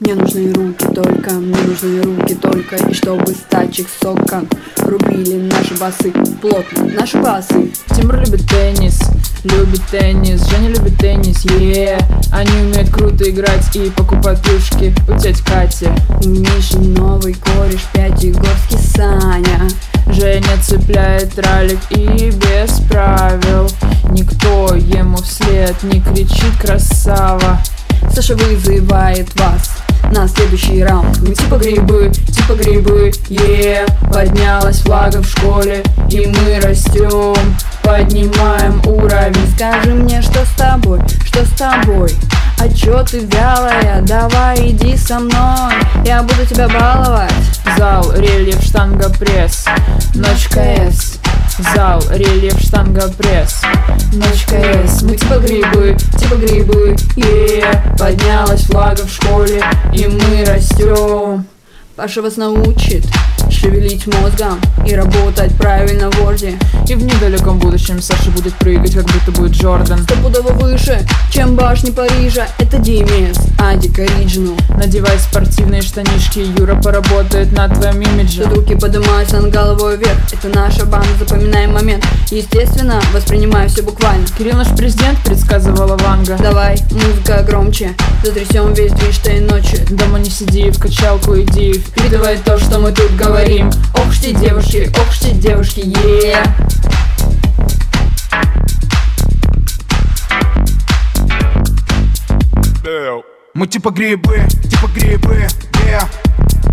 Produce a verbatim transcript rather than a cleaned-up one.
Мне нужны руки только, мне нужны руки только. И чтобы с тачек соком рубили наши басы, плотно наши басы. Тимур любит теннис, любит теннис, Женя любит теннис, е yeah. Они умеют круто играть и покупать плюшки у тети Кати. У Миши новый кореш, пятигорский Саня. Женя цепляет ралик и без правил. Никто ему вслед не кричит красава. Саша вызывает вас на следующий раунд. Мы типа грибы, типа грибы, е yeah. Поднялась флага в школе, и мы растем, поднимаем уровень. Скажи мне, что с тобой, что с тобой? А чё ты вялая? Давай иди со мной, я буду тебя баловать. Зал, рельеф, штанга, пресс, ночь КС. Зал, рельеф, штанга, пресс, ночь КС. Мы типа грибы, типа грибы, е yeah. Поднялась флага в школе, и мы растем. Паша вас научит шевелить мозгом и работать правильно в ворде. И в недалеком будущем Саша будет прыгать, как будто будет Джордан. Стопудово выше, чем башни Парижа. Это Димес, Адик Ориджинал. Надевай спортивные штанишки, Юра поработает над твоим имиджем. Тут руки поднимаются над головой вверх. Это наша банда, запоминаем момент. Естественно, воспринимаю все буквально. Кирилл наш президент, предсказывала Ванга. Давай, музыка громче, затрясем весь движ той ночи. Дома не сиди, в качалку иди, впитывай то, что мы тут говорим. Ох шти девушки, ох шти девушки, е yeah. Мы типа грибы, типа грибы, yeah.